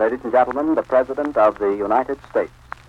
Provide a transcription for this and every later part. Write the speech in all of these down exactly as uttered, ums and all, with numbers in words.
Ladies and gentlemen, the President of the United States.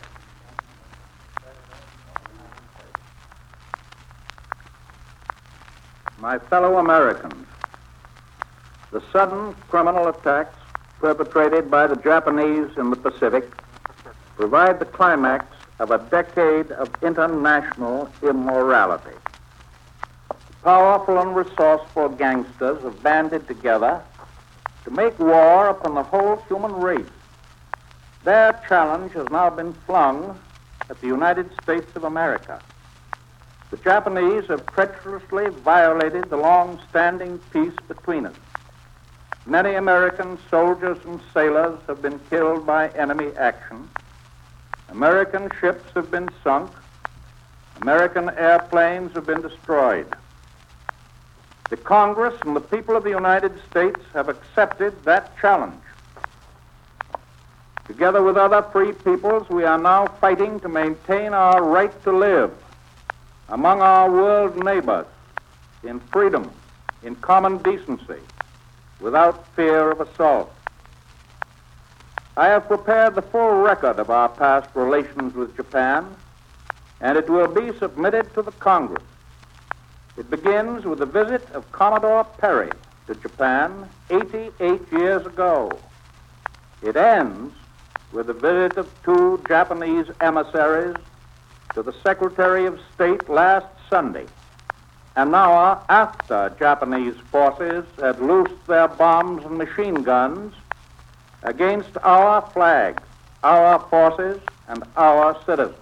My fellow Americans, the sudden criminal attacks perpetrated by the Japanese in the Pacific provide the climax of a decade of international immorality. Powerful and resourceful gangsters have banded together to make war upon the whole human race. Their challenge has now been flung at the United States of America. The Japanese have treacherously violated the long-standing peace between us. Many American soldiers and sailors have been killed by enemy action. American ships have been sunk. American airplanes have been destroyed. The Congress and the people of the United States have accepted that challenge. Together with other free peoples, we are now fighting to maintain our right to live among our world neighbors in freedom, in common decency, without fear of assault. I have prepared the full record of our past relations with Japan, and it will be submitted to the Congress. It begins with the visit of Commodore Perry to Japan eighty-eight years ago. It ends with the visit of two Japanese emissaries to the Secretary of State last Sunday, an hour after Japanese forces had loosed their bombs and machine guns against our flag, our forces, and our citizens.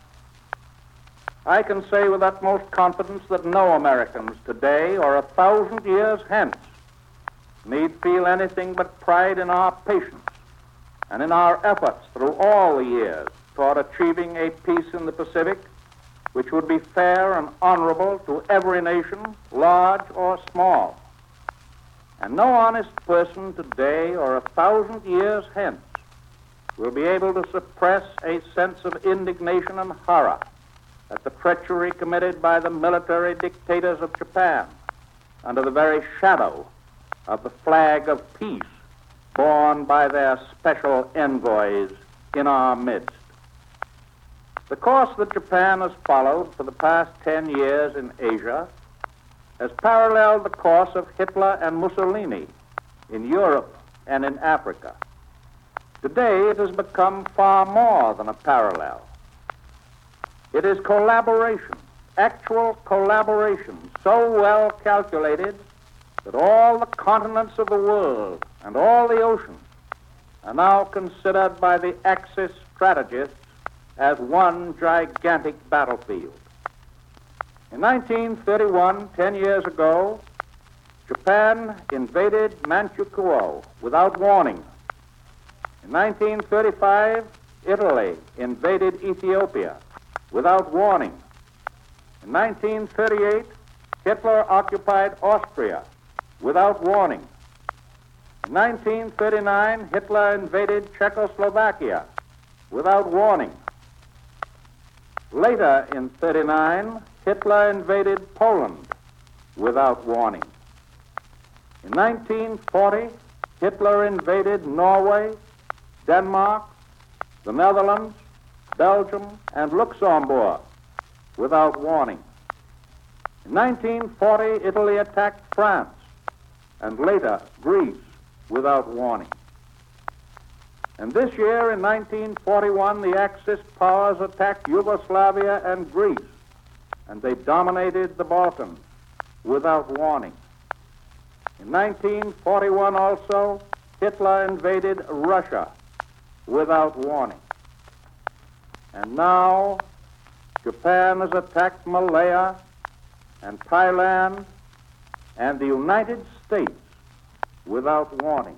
I can say with utmost confidence that no Americans today or a thousand years hence need feel anything but pride in our patience and in our efforts through all the years toward achieving a peace in the Pacific which would be fair and honorable to every nation, large or small. And no honest person today or a thousand years hence will be able to suppress a sense of indignation and horror at the treachery committed by the military dictators of Japan under the very shadow of the flag of peace borne by their special envoys in our midst. The course that Japan has followed for the past ten years in Asia has paralleled the course of Hitler and Mussolini in Europe and in Africa. Today it has become far more than a parallel. It is collaboration, actual collaboration, so well calculated that all the continents of the world and all the oceans are now considered by the Axis strategists as one gigantic battlefield. In nineteen thirty-one, ten years ago, Japan invaded Manchukuo without warning. In nineteen thirty-five, Italy invaded Ethiopia without warning. In nineteen thirty-eight, Hitler occupied Austria without warning. In nineteen thirty-nine, Hitler invaded Czechoslovakia without warning. Later in thirty-nine, Hitler invaded Poland without warning. In nineteen forty, Hitler invaded Norway, Denmark, the Netherlands, Belgium, and Luxembourg without warning. In nineteen forty, Italy attacked France, and later Greece without warning. And this year, in nineteen forty-one, the Axis powers attacked Yugoslavia and Greece, and they dominated the Balkans without warning. In nineteen forty-one also, Hitler invaded Russia without warning. And now, Japan has attacked Malaya and Thailand and the United States without warning.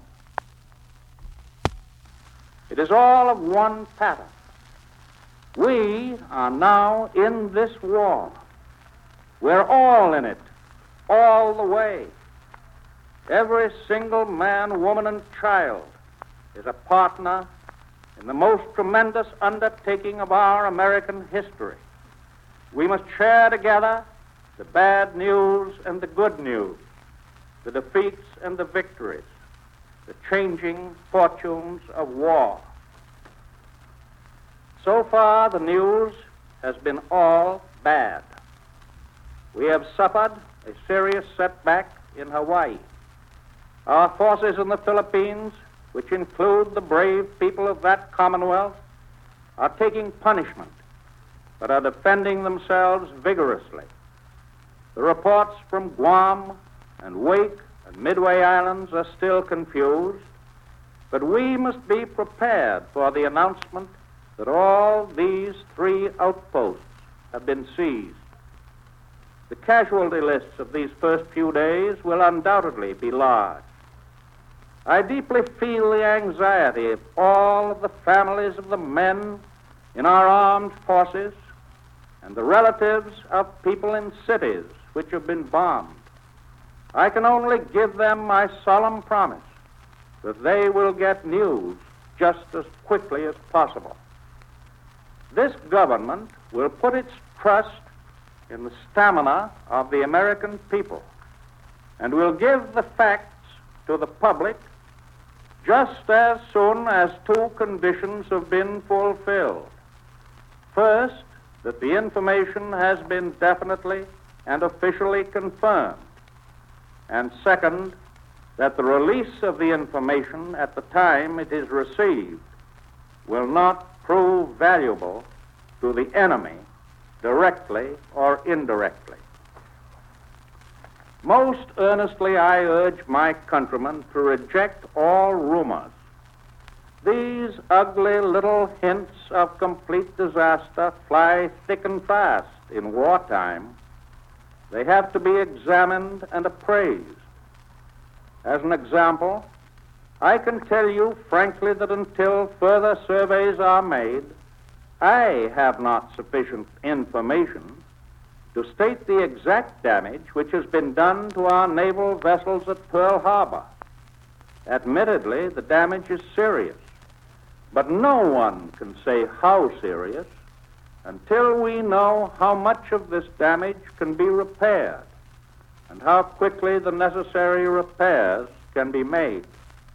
It is all of one pattern. We are now in this war. We're all in it, all the way. Every single man, woman, and child is a partner in the most tremendous undertaking of our American history. We must share together the bad news and the good news, the defeats and the victories. the changing fortunes of war. So far, the news has been all bad. We have suffered a serious setback in Hawaii. Our forces in the Philippines, which include the brave people of that Commonwealth, are taking punishment, but are defending themselves vigorously. The reports from Guam and Wake and Midway Islands are still confused, but we must be prepared for the announcement that all these three outposts have been seized. The casualty lists of these first few days will undoubtedly be large. I deeply feel the anxiety of all of the families of the men in our armed forces and the relatives of people in cities which have been bombed. I can only give them my solemn promise that they will get news just as quickly as possible. This government will put its trust in the stamina of the American people and will give the facts to the public just as soon as two conditions have been fulfilled. First, that the information has been definitely and officially confirmed. And second, that the release of the information at the time it is received will not prove valuable to the enemy directly or indirectly. Most earnestly I urge my countrymen to reject all rumors. These ugly little hints of complete disaster fly thick and fast in wartime. They have to be examined and appraised. As an example, I can tell you frankly that until further surveys are made, I have not sufficient information to state the exact damage which has been done to our naval vessels at Pearl Harbor. Admittedly, the damage is serious, but no one can say how serious until we know how much of this damage can be repaired and how quickly the necessary repairs can be made.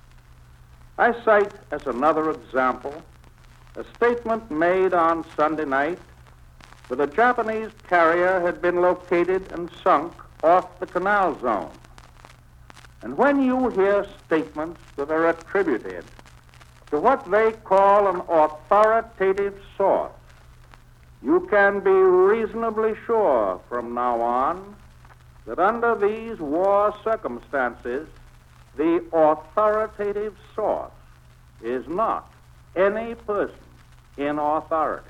I cite as another example a statement made on Sunday night that a Japanese carrier had been located and sunk off the canal zone. And when you hear statements that are attributed to what they call an authoritative source, you can be reasonably sure from now on that under these war circumstances, the authoritative source is not any person in authority.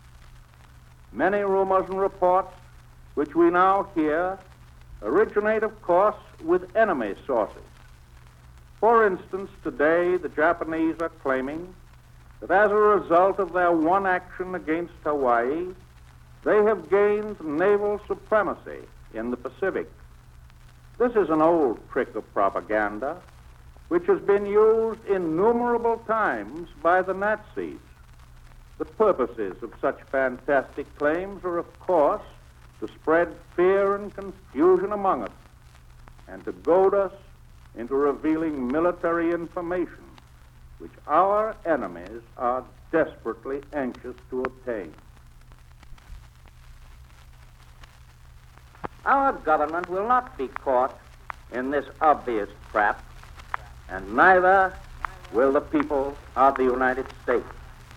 Many rumors and reports which we now hear originate, of course, with enemy sources. For instance, today the Japanese are claiming that as a result of their one action against Hawaii, they have gained naval supremacy in the Pacific. This is an old trick of propaganda which has been used innumerable times by the Nazis. The purposes of such fantastic claims are, of course, to spread fear and confusion among us and to goad us into revealing military information which our enemies are desperately anxious to obtain. Our government will not be caught in this obvious trap, and neither will the people of the United States.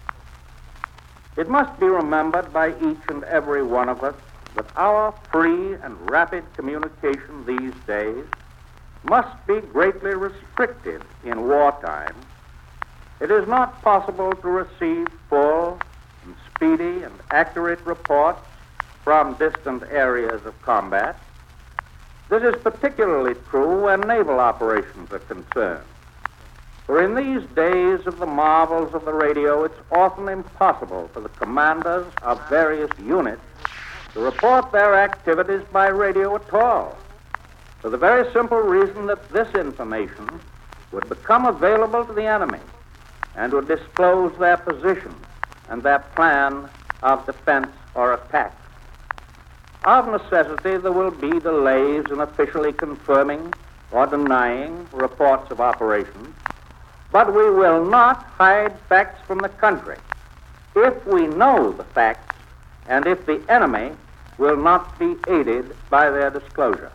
It must be remembered by each and every one of us that our free and rapid communication these days must be greatly restricted in wartime. It is not possible to receive full and speedy and accurate reports from distant areas of combat. This is particularly true when naval operations are concerned. For in these days of the marvels of the radio, it's often impossible for the commanders of various units to report their activities by radio at all, for the very simple reason that this information would become available to the enemy and would disclose their position and their plan of defense or attack. Of necessity, there will be delays in officially confirming or denying reports of operations, But we will not hide facts from the country if we know the facts and if the enemy will not be aided by their disclosure.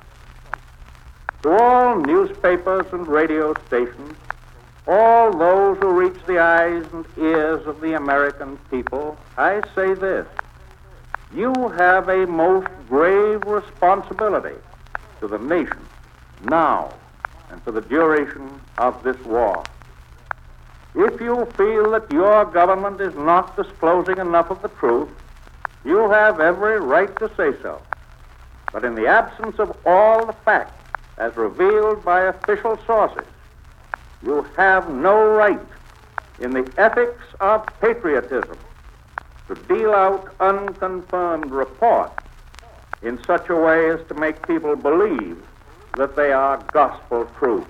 To all newspapers and radio stations, all those who reach the eyes and ears of the American people, I say this: you have a most grave responsibility to the nation now and for the duration of this war. If you feel that your government is not disclosing enough of the truth, you have every right to say so. But in the absence of all the facts as revealed by official sources, you have no right in the ethics of patriotism to deal out unconfirmed reports in such a way as to make people believe that they are gospel truth.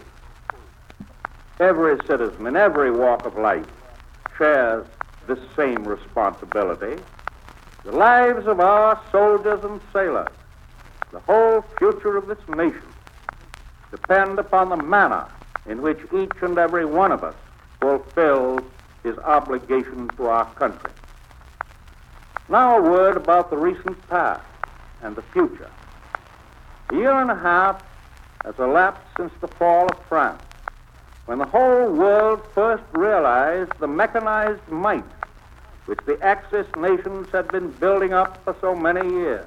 Every citizen in every walk of life shares this same responsibility. The lives of our soldiers and sailors, the whole future of this nation, depend upon the manner in which each and every one of us fulfills his obligation to our country. Now a word about the recent past and the future. A year and a half has elapsed since the fall of France, when the whole world first realized the mechanized might which the Axis nations had been building up for so many years.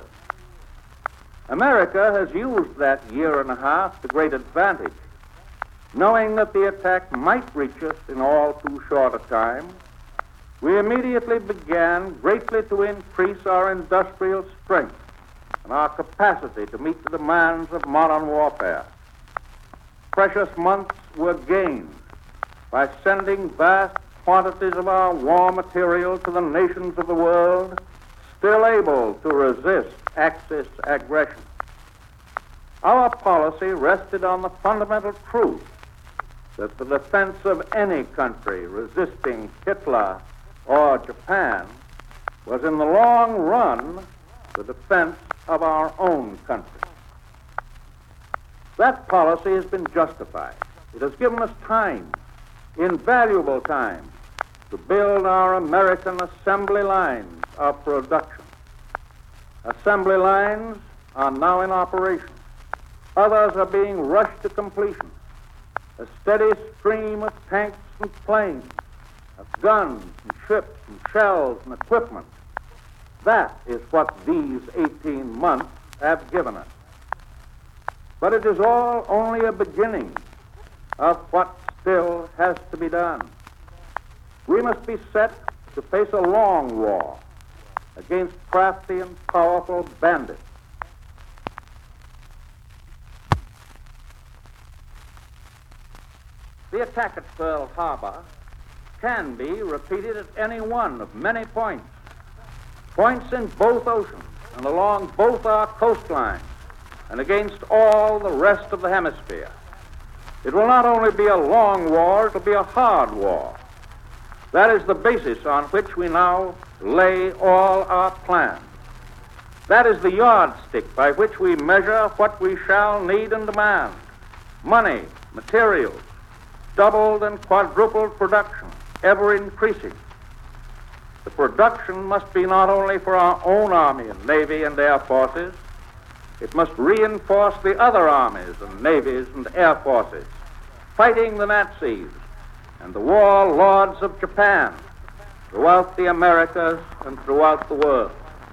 America has used that year and a half to great advantage. Knowing that the attack might reach us in all too short a time, we immediately began greatly to increase our industrial strength and our capacity to meet the demands of modern warfare. Precious months were gained by sending vast quantities of our war material to the nations of the world still able to resist Axis aggression. Our policy rested on the fundamental truth that the defense of any country resisting Hitler or Japan was in the long run the defense of our own country. That policy has been justified. It has given us time, invaluable time, to build our American assembly lines of production. Assembly lines are now in operation. Others are being rushed to completion. A steady stream of tanks and planes, of guns and ships and shells and equipment. That is what these eighteen months have given us. But it is all only a beginning of what still has to be done. We must be set to face a long war against crafty and powerful bandits. The attack at Pearl Harbor can be repeated at any one of many points. Points in both oceans and along both our coastlines and against all the rest of the hemisphere. It will not only be a long war, it will be a hard war. That is the basis on which we now lay all our plans. That is the yardstick by which we measure what we shall need and demand. Money, materials, doubled and quadrupled production, ever increasing. The production must be not only for our own Army and Navy and Air Forces, it must reinforce the other armies and navies and air forces fighting the Nazis and the war lords of Japan throughout the Americas and throughout the world.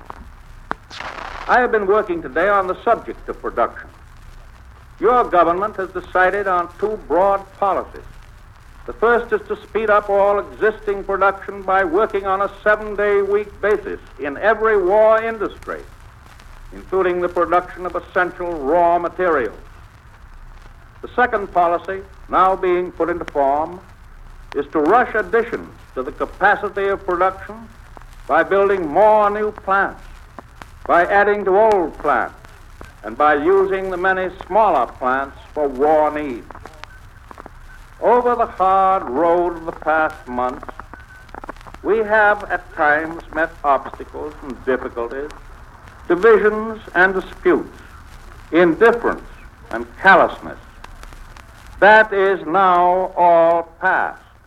I have been working today on the subject of production. Your government has decided on two broad policies. The first is to speed up all existing production by working on a seven-day week basis in every war industry, including the production of essential raw materials. The second policy, now being put into form, is to rush additions to the capacity of production by building more new plants, by adding to old plants, and by using the many smaller plants for war needs. Over the hard road of the past months, we have at times met obstacles and difficulties, divisions and disputes, indifference and callousness. That is now all past.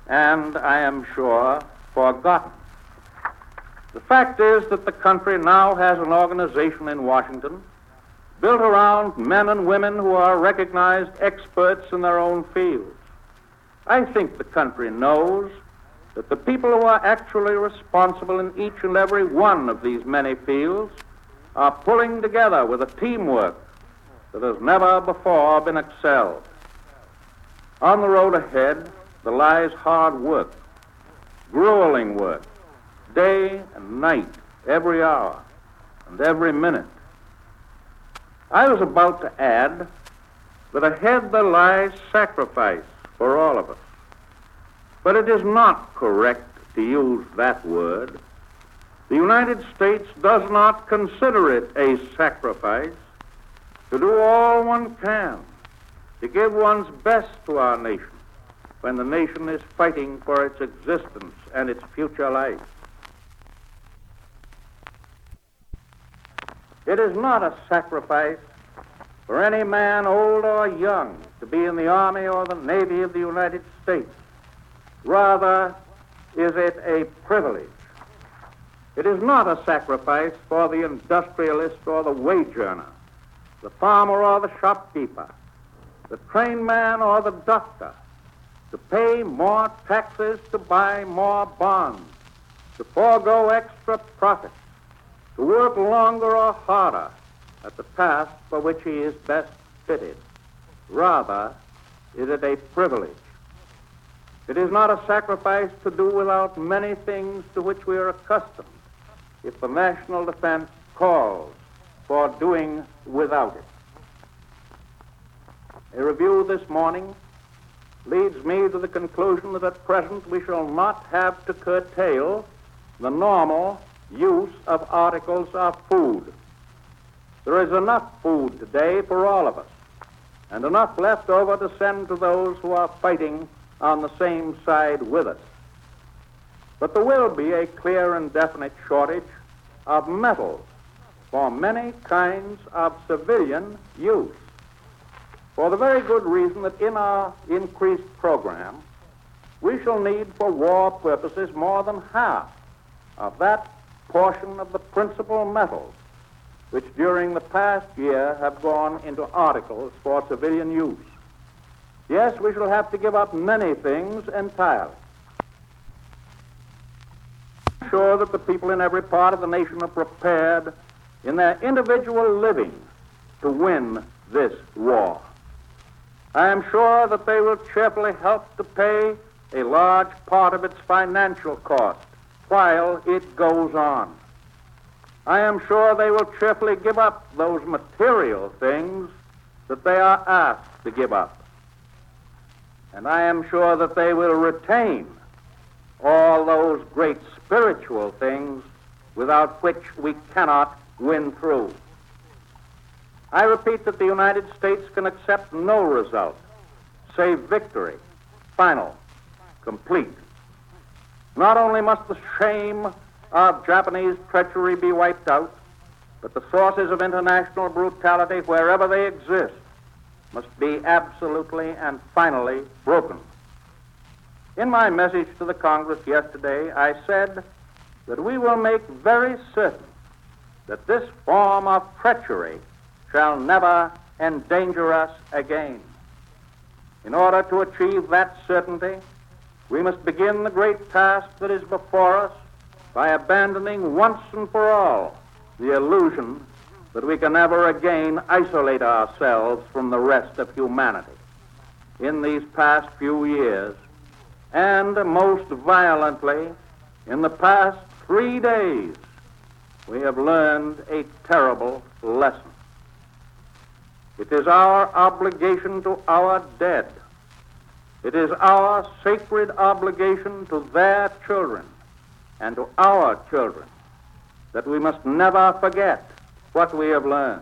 and, I am sure, forgotten. The fact is that the country now has an organization in Washington built around men and women who are recognized experts in their own fields. I think the country knows that the people who are actually responsible in each and every one of these many fields are pulling together with a teamwork that has never before been excelled. On the road ahead, there lies hard work, grueling work, day and night, every hour and every minute. I was about to add that ahead there lies sacrifice for all of us. But it is not correct to use that word. The United States does not consider it a sacrifice to do all one can, to give one's best to our nation when the nation is fighting for its existence and its future life. It is not a sacrifice for any man, old or young, to be in the Army or the Navy of the United States. Rather, is it a privilege. It is not a sacrifice for the industrialist or the wage earner, the farmer or the shopkeeper, the trained man or the doctor, to pay more taxes, to buy more bonds, to forego extra profits, to work longer or harder at the task for which he is best fitted. Rather, is it a privilege. It is not a sacrifice to do without many things to which we are accustomed if the national defense calls for doing without it. A review this morning leads me to the conclusion that at present we shall not have to curtail the normal use of articles of food. There is enough food today for all of us, and enough left over to send to those who are fighting on the same side with us. But there will be a clear and definite shortage of metals for many kinds of civilian use, for the very good reason that in our increased program, we shall need for war purposes more than half of that portion of the principal metals which during the past year have gone into articles for civilian use. Yes, we shall have to give up many things entirely. I'm sure that the people in every part of the nation are prepared in their individual living to win this war. I am sure that they will cheerfully help to pay a large part of its financial cost while it goes on. I am sure they will cheerfully give up those material things that they are asked to give up. And I am sure that they will retain all those great spiritual things without which we cannot win through. I repeat that the United States can accept no result save victory, final, complete. Not only must the shame of Japanese treachery be wiped out, but the sources of international brutality, wherever they exist, must be absolutely and finally broken. In my message to the Congress yesterday, I said that we will make very certain that this form of treachery shall never endanger us again. In order to achieve that certainty, we must begin the great task that is before us by abandoning once and for all the illusion that we can ever again isolate ourselves from the rest of humanity. In these past few years, and most violently in the past three days, we have learned a terrible lesson. It is our obligation to our dead. It is our sacred obligation to their children and to our children that we must never forget what we have learned.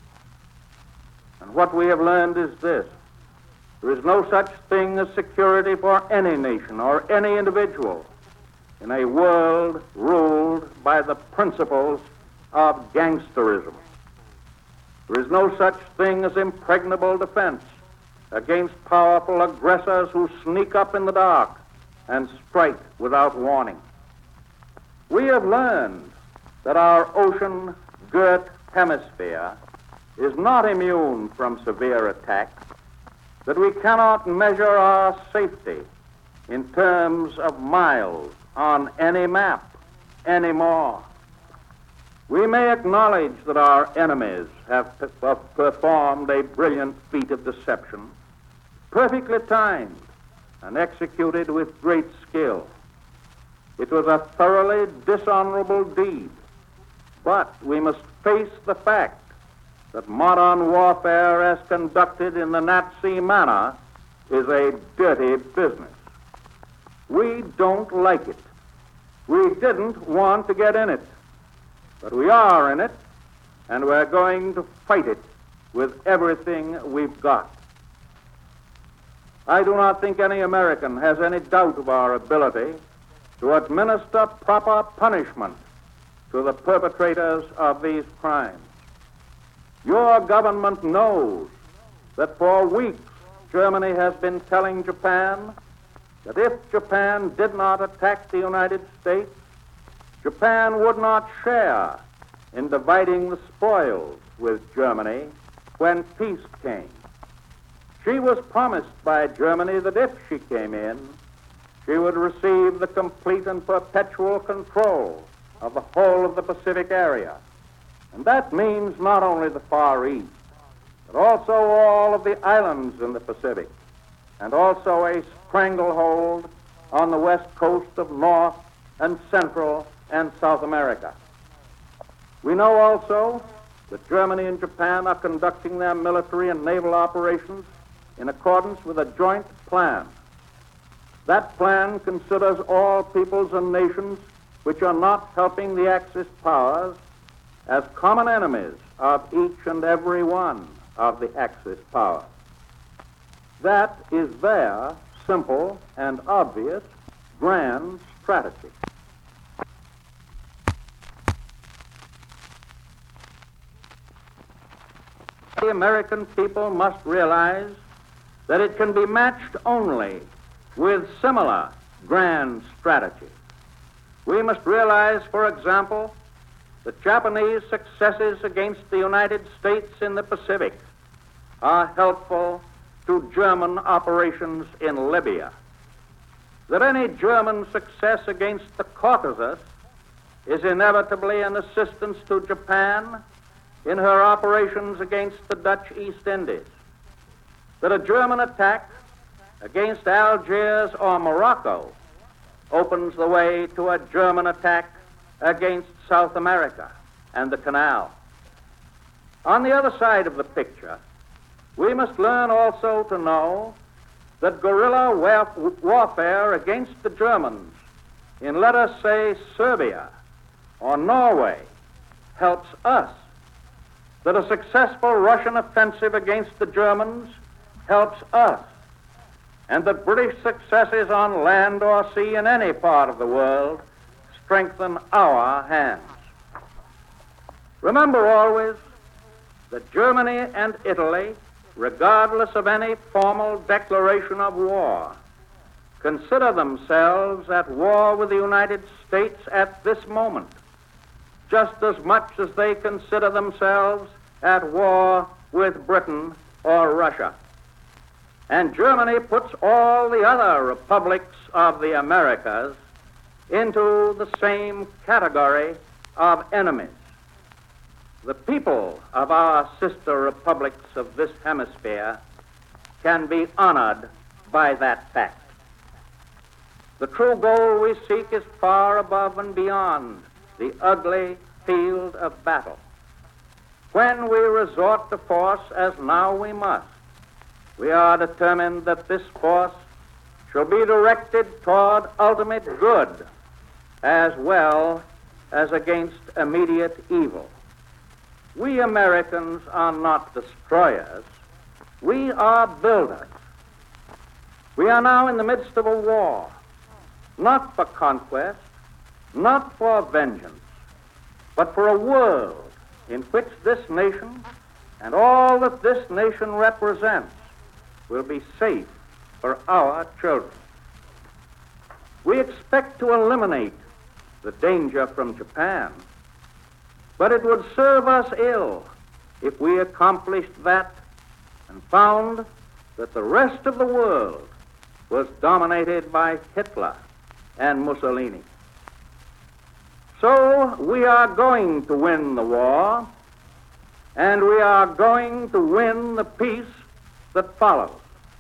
And what we have learned is this: there is no such thing as security for any nation or any individual in a world ruled by the principles of gangsterism. There is no such thing as impregnable defense against powerful aggressors who sneak up in the dark and strike without warning. We have learned that our ocean-girt hemisphere is not immune from severe attack, that we cannot measure our safety in terms of miles on any map anymore. We may acknowledge that our enemies have pe- performed a brilliant feat of deception, perfectly timed and executed with great skill. It was a thoroughly dishonorable deed, but we must face the fact that modern warfare as conducted in the Nazi manner is a dirty business. We don't like it. We didn't want to get in it, but we are in it, and we're going to fight it with everything we've got. I do not think any American has any doubt of our ability to administer proper punishment to the perpetrators of these crimes. Your government knows that for weeks Germany has been telling Japan that if Japan did not attack the United States, Japan would not share in dividing the spoils with Germany when peace came. She was promised by Germany that if she came in, she would receive the complete and perpetual control of the whole of the Pacific area. And that means not only the Far East, but also all of the islands in the Pacific, and also a stranglehold on the west coast of North and Central and South America. We know also that Germany and Japan are conducting their military and naval operations in accordance with a joint plan. That plan considers all peoples and nations which are not helping the Axis powers as common enemies of each and every one of the Axis powers. That is their simple and obvious grand strategy. The American people must realize that it can be matched only with similar grand strategy. We must realize, for example, that Japanese successes against the United States in the Pacific are helpful to German operations in Libya. That any German success against the Caucasus is inevitably an assistance to Japan in her operations against the Dutch East Indies. That a German attack against Algiers or Morocco opens the way to a German attack against South America and the Canal. On the other side of the picture, we must learn also to know that guerrilla warfare against the Germans in, let us say, Serbia or Norway helps us. That a successful Russian offensive against the Germans helps us. And that British successes on land or sea in any part of the world strengthen our hands. Remember always that Germany and Italy, regardless of any formal declaration of war, consider themselves at war with the United States at this moment, just as much as they consider themselves at war with Britain or Russia. And Germany puts all the other republics of the Americas into the same category of enemies. The people of our sister republics of this hemisphere can be honored by that fact. The true goal we seek is far above and beyond the ugly field of battle. When we resort to force, as now we must, we are determined that this force shall be directed toward ultimate good as well as against immediate evil. We Americans are not destroyers. We are builders. We are now in the midst of a war, not for conquest, not for vengeance, but for a world in which this nation and all that this nation represents will be safe for our children. We expect to eliminate the danger from Japan, but it would serve us ill if we accomplished that and found that the rest of the world was dominated by Hitler and Mussolini. So we are going to win the war, and we are going to win the peace that follows.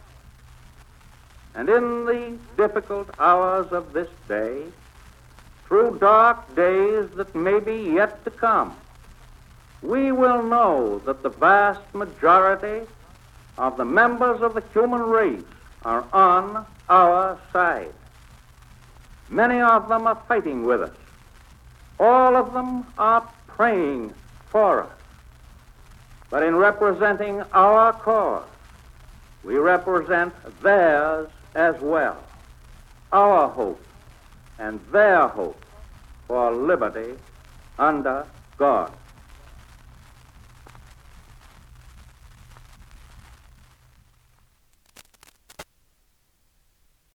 And in the difficult hours of this day, through dark days that may be yet to come, we will know that the vast majority of the members of the human race are on our side. Many of them are fighting with us. All of them are praying for us. But in representing our cause, we represent theirs as well, our hope and their hope for liberty under God.